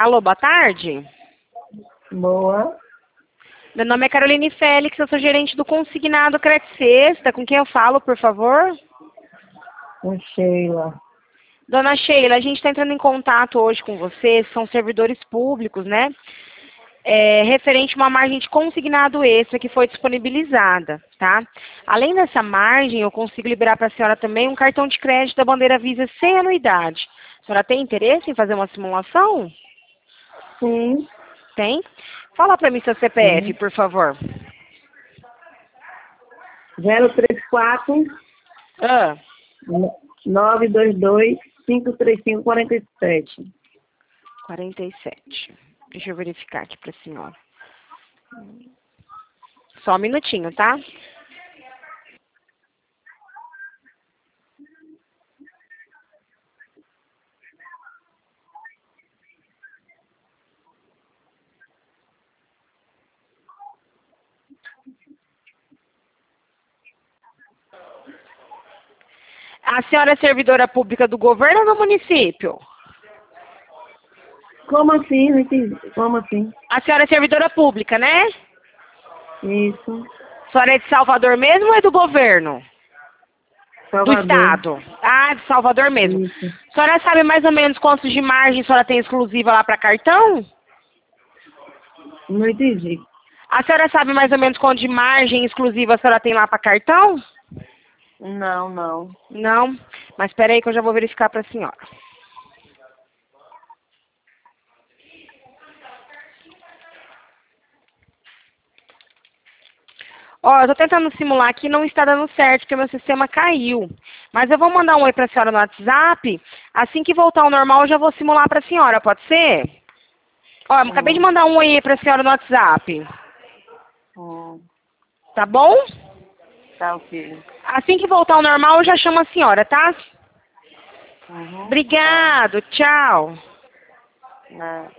Alô, boa tarde. Boa. Meu nome é Caroline Félix, eu sou gerente do Consignado Crédito Sexta. Com quem eu falo, por favor? Com Sheila. Dona Sheila, a gente está entrando em contato hoje com vocês, são servidores públicos, né? Referente a uma margem de consignado extra que foi disponibilizada, tá? Além dessa margem, eu consigo liberar para a senhora também um cartão de crédito da bandeira Visa sem anuidade. A senhora tem interesse em fazer uma simulação? Sim. Tem? Fala para mim seu CPF, Sim. por favor. 034 Ah, 922 535 47. 47. Deixa eu verificar aqui para a senhora. Só um minutinho, tá? A senhora é servidora pública do governo ou do município? Como assim? Não entendi. Como assim? A senhora é servidora pública, né? Isso. A senhora é de Salvador mesmo ou é do governo? Do Salvador. estado? Ah, de Salvador mesmo. Isso. A senhora sabe mais ou menos quantos de margem a senhora tem exclusiva lá para cartão? Não entendi. A senhora sabe mais ou menos quanto de margem exclusiva a senhora tem lá para cartão? Não, não. Não? Mas espera aí que eu já vou verificar para a senhora. Ó, eu tô tentando simular aqui, não está dando certo, porque meu sistema caiu. Mas eu vou mandar um oi pra senhora no WhatsApp. Assim que voltar ao normal, eu já vou simular pra senhora, pode ser? Ó, eu acabei de Hum, mandar um oi aí pra senhora no WhatsApp. hum. Tá bom? Tá ok. Assim que voltar ao normal, eu já chamo a senhora, tá? Uhum. Tá. Obrigado, tchau. Né.